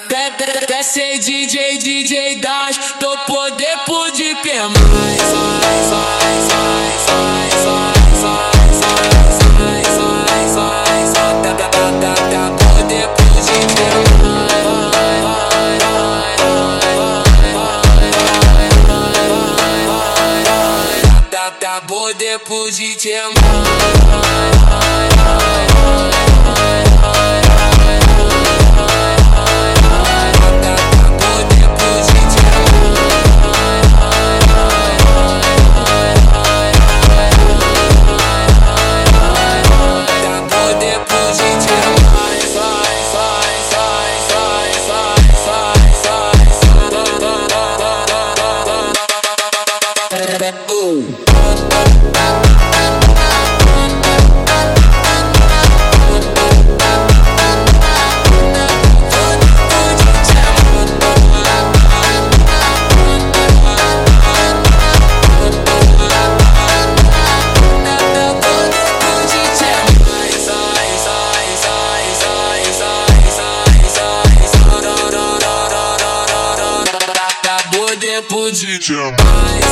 Quer ser DJ das, tô poder por de pé mais. Poder por de pé mais. Poder por de pé Poder por DJ mais.